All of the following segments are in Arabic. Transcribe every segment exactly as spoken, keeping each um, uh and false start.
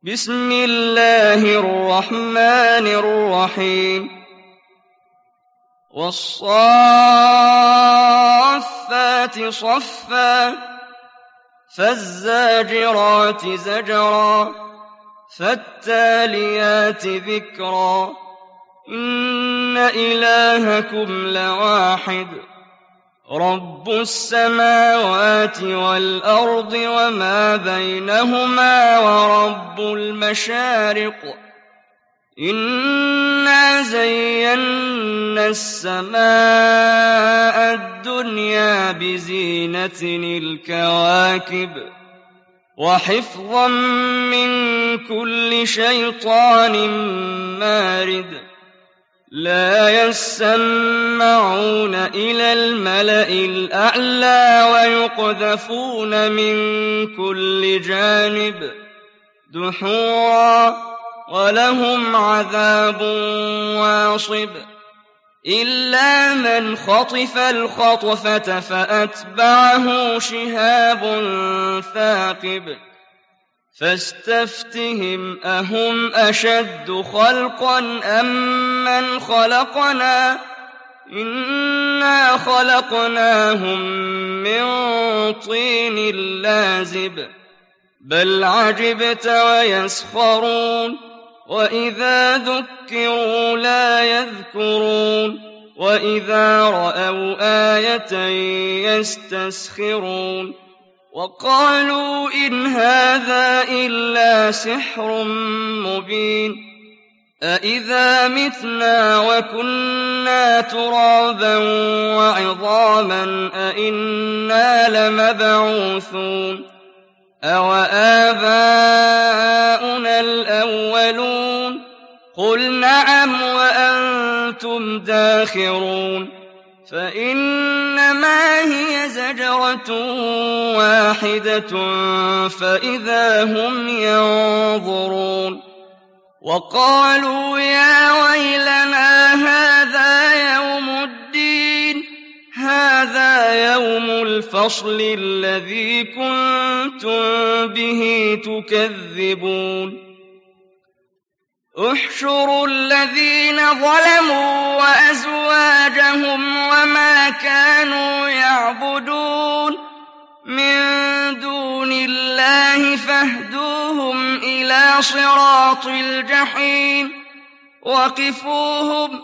بسم الله الرحمن الرحيم والصافات صفا فالزاجرات زجرا فالتاليات ذكرا إن إلهكم لواحد رب السماوات والأرض وما بينهما ورب المشارق إنا زينا السماء الدنيا بزينة الكواكب وحفظا من كل شيطان مارد لا يسمعون إلى الملأ الأعلى ويقذفون من كل جانب دحورا ولهم عذاب واصب إلا من خطف الخطفة فأتبعه شهاب ثاقب فاستفتهم أهم أشد خلقا أم من خلقنا إنا خلقناهم من طين لازب بل عجبت ويسخرون وإذا ذكروا لا يذكرون وإذا رأوا آية يستسخرون وقالوا إن هذا إلا سحر مبين أإذا متنا وكنا ترابا وعظاما أإنا لمبعوثون أوآباؤنا الأولون قل نعم وأنتم داخرون فإنما هي زجرة واحدة فإذا هم ينظرون وقالوا يا ويلنا هذا يوم الدين هذا يوم الفصل الذي كنتم به تكذبون احشروا الذين ظلموا وأزواجهم وما كانوا يعبدون من دون الله فاهدوهم إلى صراط الجحيم وقفوهم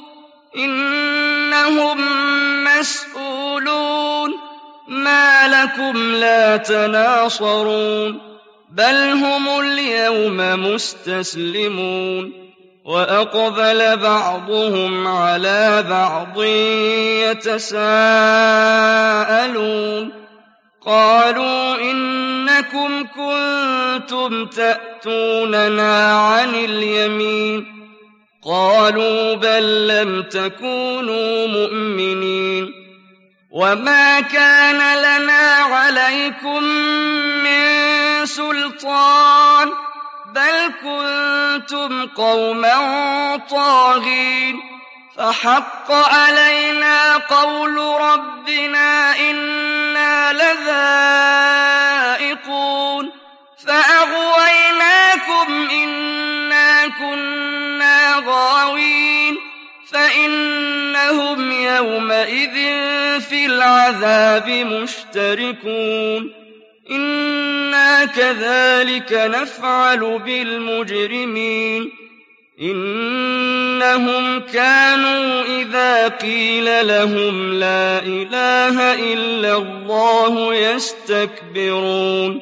إنهم مسؤولون ما لكم لا تناصرون بل هم اليوم مستسلمون وأقبل بعضهم على بعض يتساءلون قالوا إنكم كنتم تأتوننا عن اليمين قالوا بل لم تكونوا مؤمنين وما كان لنا عليكم من سلطان بل كنتم قوما طاغين فحق علينا قول ربنا إنا لذائقون فأغويناكم إنا كنا غاوين فإنهم يومئذ في العذاب مشتركون إنا كذلك نفعل بالمجرمين إنهم كانوا إذا قيل لهم لا إله إلا الله يستكبرون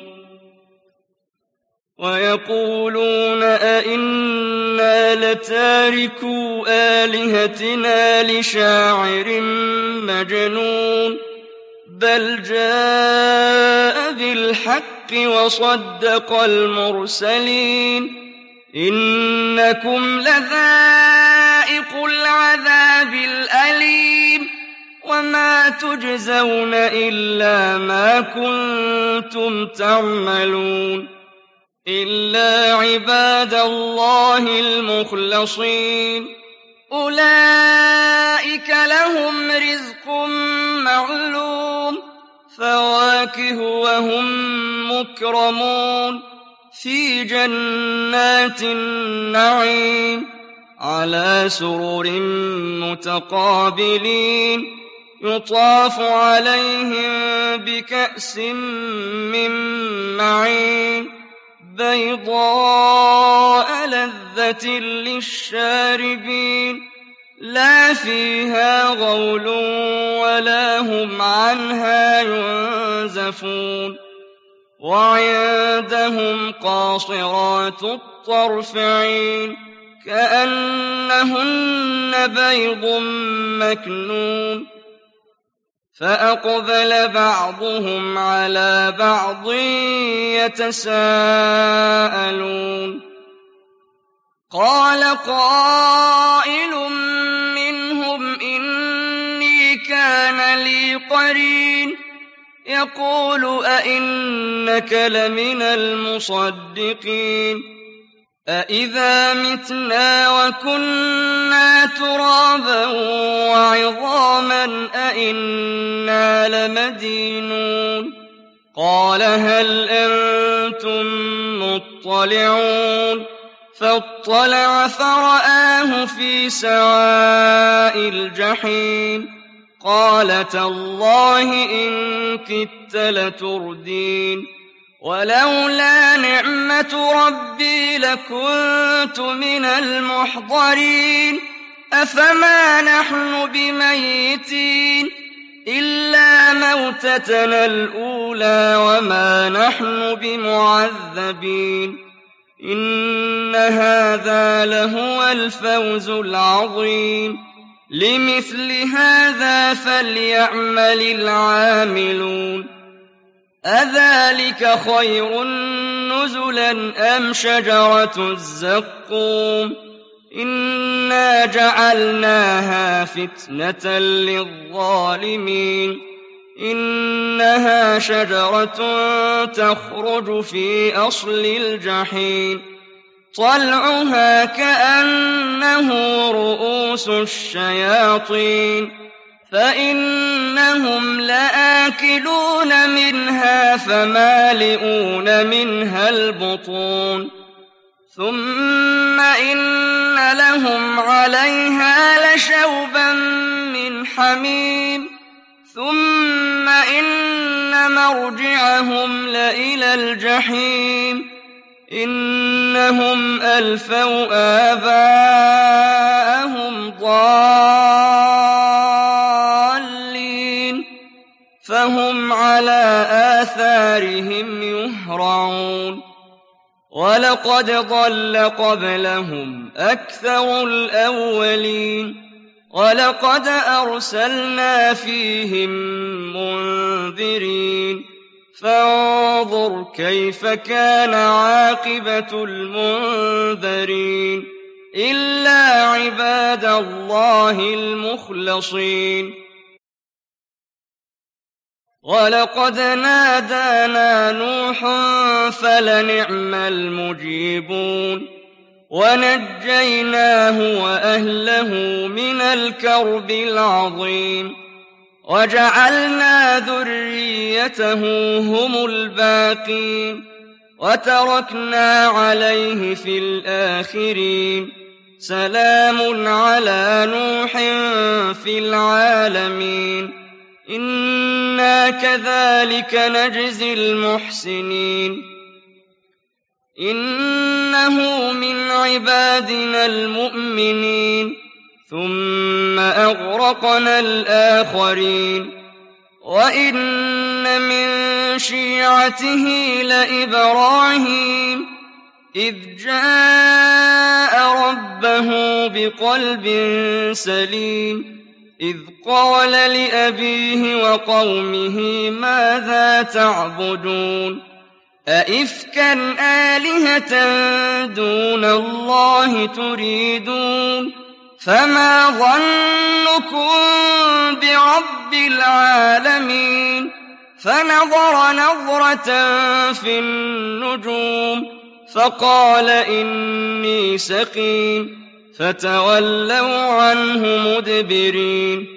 ويقولون أئنا لتاركو آلهتنا لشاعر مجنون بل جاء بالحق وصدق المرسلين إنكم لذائق العذاب الأليم وما تجزون إلا ما كنتم تعملون إلا عباد الله المخلصين أولئك لهم رزق معلوم فواكه وهم مكرمون فِي جَنَّاتِ النَّعِيمِ عَلَىٰ سُرُرٍ مُّتَقَابِلِينَ يُطَافُ عَلَيْهِم بِكَأْسٍ مِّن مَّعِينٍ بَيْضَاءَ لَذَّةٍ لِّلشَّارِبِينَ لَا فِيهَا غَوْلٌ وَلَا هُمْ عَنْهَا يُنزَفُونَ وَعِندَهُمْ قَاصِرَاتُ الطَّرْفِ عِينٌ كَأَنَّهُنَّ بَيْضٌ مَّكْنُونٌ فَأَقْبَلَ بَعْضُهُمْ عَلَىٰ بَعْضٍ يَتَسَاءَلُونَ قَالَ قَائِلٌ مِّنْهُمْ إِنِّي كَانَ لِي قَرِينٌ يَقُولُ أَإِنَّكَ لَمِنَ الْمُصَدِّقِينَ أَإِذَا مِتْنَا وَكُنَّا تُرَابًا وَعِظَامًا أَإِنَّا لَمَدِينُونَ قَالَ هَلْ أَنتُم مُّطَّلِعُونَ فَاطَّلَعَ فَرَآهُ فِي سَوَاءِ الْجَحِيمِ قَالَ تَاللَّهِ إِن كِدتَّ لَتُرْدِينِ وَلَوْلَا نِعْمَةُ رَبِّي لَكُنتُ مِنَ الْمُحْضَرِينَ أَفَمَا نَحْنُ بِمَيِّتِينَ إِلَّا مَوْتَتَنَا الْأُولَىٰ وَمَا نَحْنُ بِمُعَذَّبِينَ إِنَّ هَٰذَا لَهُوَ الْفَوْزُ الْعَظِيمُ لِمِثْلِ هَٰذَا فَلْيَعْمَلِ الْعَامِلُونَ أَذَٰلِكَ خَيْرٌ نُّزُلًا أَمْ شَجَرَةُ الزَّقُّومِ إِنَّا جَعَلْنَاهَا فِتْنَةً لِّلظَّالِمِينَ إِنَّهَا شَجَرَةٌ تَخْرُجُ فِي أَصْلِ الْجَحِيمِ طَلْعُهَا كَأَنَّهُ رُءُوسُ الشَّيَاطِينِ فَإِنَّهُمْ لَآكِلُونَ مِنْهَا فَمَالِئُونَ مِنْهَا الْبُطُونَ ثُمَّ إِنَّ لَهُمْ عَلَيْهَا لَشَوْبًا مِّنْ حَمِيمٍ ثُمَّ إِنَّ مَرْجِعَهُمْ لَإِلَى الْجَحِيمِ إِنَّهُمْ أَلْفَوْا آبَاءَهُمْ ضَالِّينَ فَهُمْ عَلَىٰ آثَارِهِمْ يُهْرَعُونَ وَلَقَدْ ضَلَّ قَبْلَهُمْ أَكْثَرُ الْأَوَّلِينَ وَلَقَدْ أَرْسَلْنَا فِيهِم مُّنذِرِينَ فَانظُرْ كَيْفَ كَانَ عَاقِبَةُ الْمُنذَرِينَ إِلَّا عِبَادَ اللَّهِ الْمُخْلَصِينَ وَلَقَدْ نَادَانَا نُوحٌ فَلَنِعْمَ الْمُجِيبُونَ وَنَجَّيْنَاهُ وَأَهْلَهُ مِنَ الْكَرْبِ الْعَظِيمِ وَجَعَلْنَا ذُرِّيَّتَهُ هُمُ الْبَاقِينَ وَتَرَكْنَا عَلَيْهِ فِي الْآخِرِينَ سَلَامٌ عَلَىٰ نُوحٍ فِي الْعَالَمِينَ إِنَّا كَذَٰلِكَ نَجْزِي الْمُحْسِنِينَ إِنَّهُ مِنْ عِبَادِنَا الْمُؤْمِنِينَ ثُمَّ أَغْرَقْنَا الْآخَرِينَ وَإِنَّ مِن شِيعَتِهِ لَإِبْرَاهِيمَ إِذْ جَاءَ رَبَّهُ بِقَلْبٍ سَلِيمٍ إِذْ قَالَ لِأَبِيهِ وَقَوْمِهِ مَاذَا تَعْبُدُونَ أَئِفْكًا آلِهَةً دُونَ اللَّهِ تُرِيدُونَ فَمَا ظَنُّكُم بِرَبِّ الْعَالَمِينَ فَنَظَرَ نَظْرَةً فِي النُّجُومِ فَقَالَ إِنِّي سَقِيمٌ فَتَوَلَّوْا عَنْهُ مُدْبِرِينَ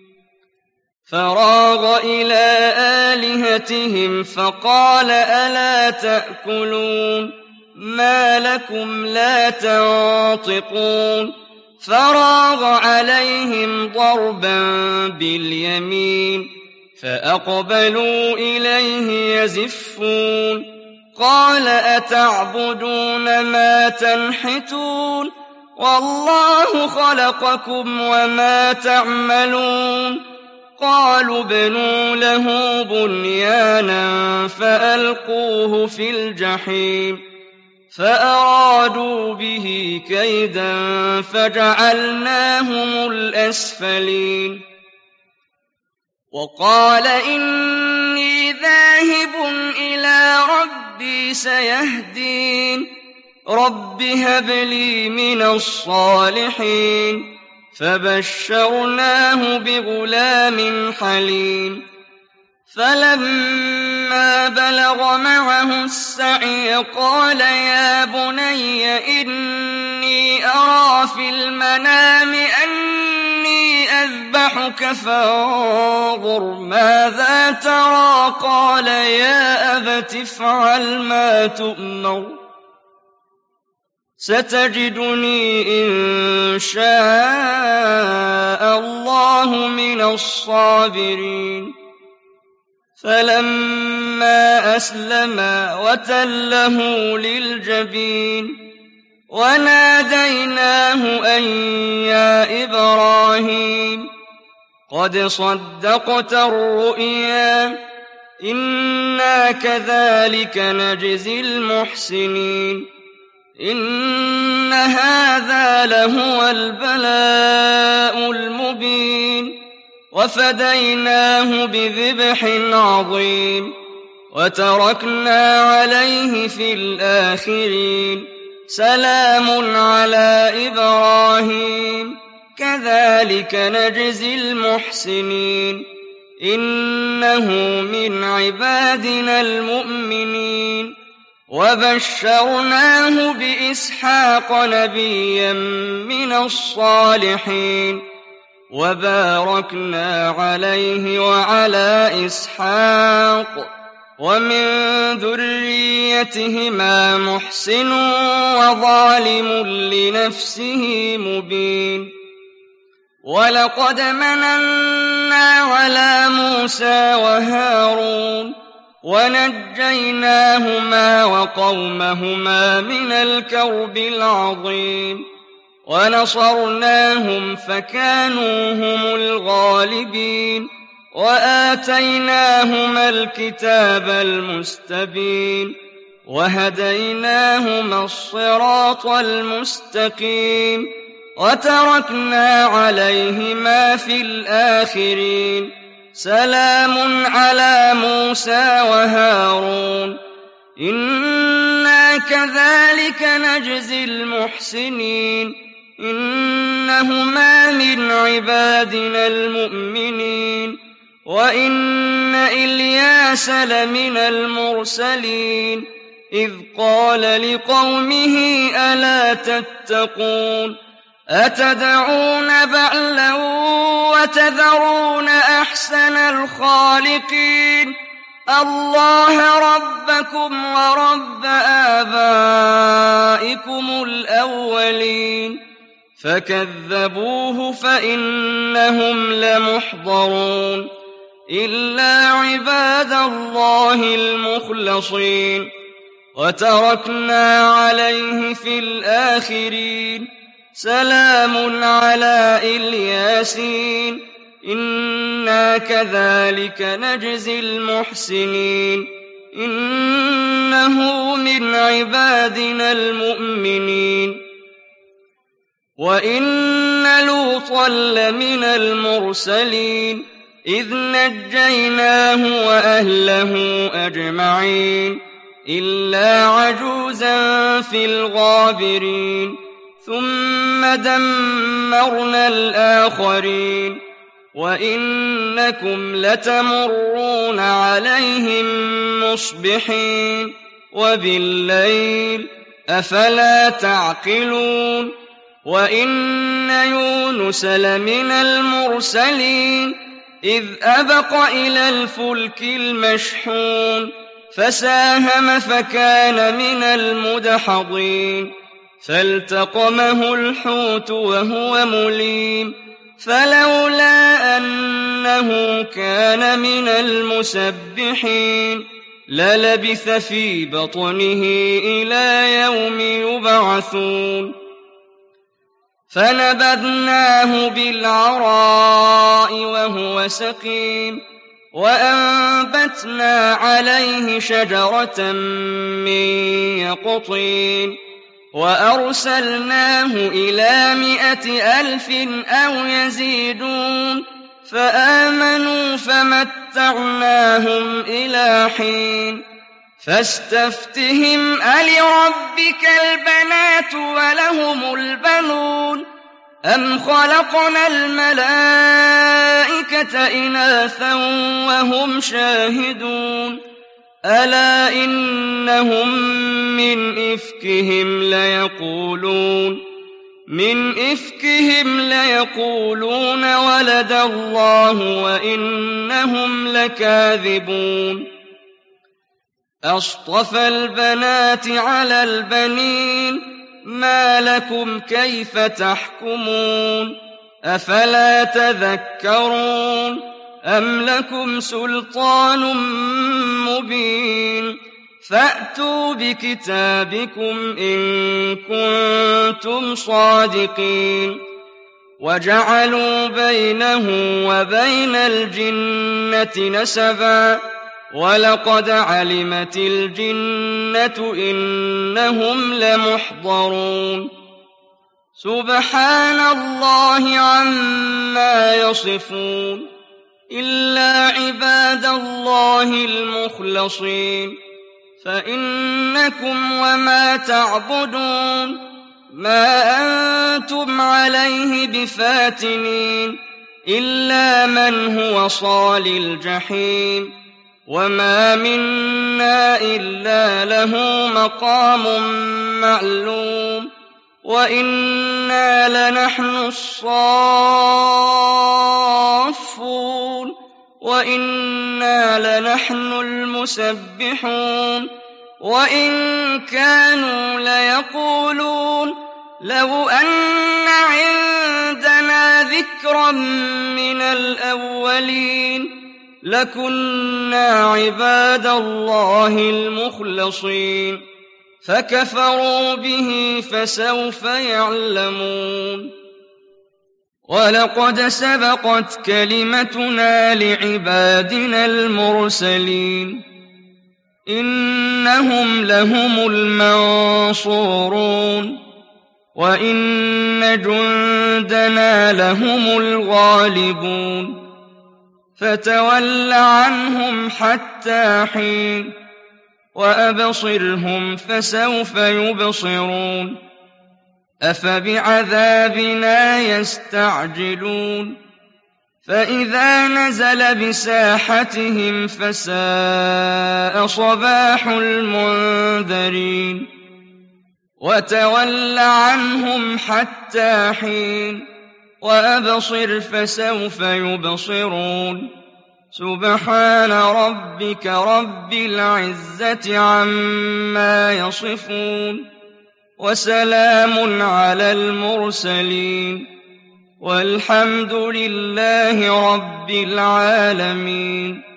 فَرَاغَ إِلَىٰ آلِهَتِهِمْ فَقَالَ أَلَا تَأْكُلُونَ مَا لَكُمْ لَا تَنطِقُونَ فَرَاغَ عَلَيْهِمْ ضَرْبًا بِالْيَمِينِ فَأَقْبَلُوا إِلَيْهِ يَزِفُّونَ قَالَ أَتَعْبُدُونَ مَا تَنْحِتُونَ وَاللَّهُ خَلَقَكُمْ وَمَا تَعْمَلُونَ قَالُوا ابْنُوا لَهُ بُنْيَانًا فَأَلْقُوهُ فِي الْجَحِيمِ فَأَرَادُوا بِهِ كَيْدًا فَجَعَلْنَاهُمُ الْأَسْفَلِينَ وَقَالَ إِنِّي ذَاهِبٌ إِلَىٰ رَبِّي سَيَهْدِينِ رَبِّ هَبْ لِي مِنَ الصَّالِحِينَ فَبَشَّرْنَاهُ بِغُلَامٍ حَلِيمٍ فَلَمَّا بَلَغَ مَعَهُ السَّعْيَ قَالَ يَا بُنَيَّ إِنِّي أَرَىٰ فِي الْمَنَامِ أَنِّي أَذْبَحُكَ فَانظُرْ مَاذَا تَرَىٰ قَالَ يَا أَبَتِ افْعَلْ مَا تُؤْمَرُ سَتَجِدُنِي إِن شَاءَ اللَّهُ مِنَ الصَّابِرِينَ فَلَمَّا أَسْلَمَا وَتَلَّهُ لِلْجَبِينِ وَنَادَيْنَاهُ أَن يَا إِبْرَاهِيمُ قَدْ صَدَّقْتَ الرُّؤْيَا إِنَّا كَذَٰلِكَ نَجْزِي الْمُحْسِنِينَ إِنَّ هَٰذَا لَهُوَ الْبَلَاءُ الْمُبِينُ وَفَدَيْنَاهُ بِذِبْحٍ عَظِيمٍ وَتَرَكْنَا عَلَيْهِ فِي الْآخِرِينَ سَلَامٌ عَلَىٰ إِبْرَاهِيمَ كَذَٰلِكَ نَجْزِي الْمُحْسِنِينَ إِنَّهُ مِنْ عِبَادِنَا الْمُؤْمِنِينَ وَبَشَّرْنَاهُ بِإِسْحَاقَ نَبِيًّا مِّنَ الصَّالِحِينَ وَبَارَكْنَا عَلَيْهِ وَعَلَىٰ إِسْحَاقَ وَمِن ذُرِّيَّتِهِمَا مُحْسِنٌ وَظَالِمٌ لِّنَفْسِهِ مُبِينٌ وَلَقَدْ مَنَنَّا عَلَىٰ مُوسَىٰ وَهَارُونَ وَنَجَّيْنَاهُمَا وَقَوْمَهُمَا مِنَ الْكَرْبِ الْعَظِيمِ وَنَصَرْنَاهُمْ فَكَانُوا هُمُ الْغَالِبِينَ وَآتَيْنَاهُمَا الْكِتَابَ الْمُسْتَبِينَ وَهَدَيْنَاهُمَا الصِّرَاطَ الْمُسْتَقِيمَ وَتَرَكْنَا عَلَيْهِمَا فِي الْآخِرِينَ سَلَامٌ عَلَىٰ مُوسَىٰ وَهَارُونَ إِنَّا كَذَٰلِكَ نَجْزِي الْمُحْسِنِينَ إِنَّهُمَا مِنْ عِبَادِنَا الْمُؤْمِنِينَ وَإِنَّ إِلْيَاسَ لَمِنَ الْمُرْسَلِينَ إِذْ قَالَ لِقَوْمِهِ أَلَا تَتَّقُونَ أَتَدْعُونَ بَعْلًا وَتَذَرُونَ أَحْسَنَ الْخَالِقِينَ اللَّهَ رَبَّكُمْ وَرَبَّ آبَائِكُمُ الْأَوَّلِينَ فَكَذَّبُوهُ فَإِنَّهُمْ لَمُحْضَرُونَ إِلَّا عِبَادَ اللَّهِ الْمُخْلَصِينَ وَتَرَكْنَا عَلَيْهِ فِي الْآخِرِينَ سَلَامٌ عَلَىٰ إِلْيَاسِينَ إِنَّا كَذَٰلِكَ نَجْزِي الْمُحْسِنِينَ إِنَّهُ مِنْ عِبَادِنَا الْمُؤْمِنِينَ وَإِنَّ لُوطًا لَّمِنَ الْمُرْسَلِينَ إِذْ نَجَّيْنَاهُ وَأَهْلَهُ أَجْمَعِينَ إِلَّا عَجُوزًا فِي الْغَابِرِينَ ثُمَّ دَمَّرْنَا الْآخَرِينَ وَإِنَّكُمْ لَتَمُرُّونَ عَلَيْهِم مُّصْبِحِينَ وَبِاللَّيْلِ ۗ أَفَلَا تَعْقِلُونَ وَإِنَّ يُونُسَ لَمِنَ الْمُرْسَلِينَ إِذْ أَبَقَ إِلَى الْفُلْكِ الْمَشْحُونِ فساهم فكان من المدحضين فالتقمه الحوت وهو مليم فلولا أنه كان من المسبحين للبث في بطنه إلى يوم يبعثون فنبذناه بالعراء وهو سقيم وأنبتنا عليه شجرة من يقطين وأرسلناه إلى مائة ألف أو يزيدون فآمنوا فمتعناهم إلى حين فاستفتهم ألربك البنات ولهم البنون أم خلقنا الملائكة إناثا وهم شاهدون ألا إنهم من إفكهم ليقولون من إفكهم ليقولون ولد الله وإنهم لكاذبون أصطفى البنات على البنين ما لكم كيف تحكمون أفلا تذكرون أم لكم سلطان مبين فأتوا بكتابكم إن كنتم صادقين وجعلوا بينه وبين الجنة نسبا ولقد علمت الجنة إنهم لمحضرون سبحان الله عما يصفون إلا عباد الله المخلصين فإنكم وما تعبدون ما أنتم عليه بفاتنين إلا من هو صال الجحيم وما منا إلا له مقام معلوم وإنا لنحن الصافون وإنا لنحن المسبحون وإن كانوا ليقولون لو أن عندنا ذكرا من الأولين لكنا عباد الله المخلصين فكفروا به فسوف يعلمون ولقد سبقت كلمتنا لعبادنا المرسلين إنهم لهم المنصورون وإن جندنا لهم الغالبون فتول عنهم حتى حين وأبصرهم فسوف يبصرون أفبعذابنا يستعجلون فإذا نزل بساحتهم فساء صباح المنذرين وتول عنهم حتى حين وأبصر فسوف يبصرون سبحان ربك رب العزة عما يصفون وسلام على المرسلين والحمد لله رب العالمين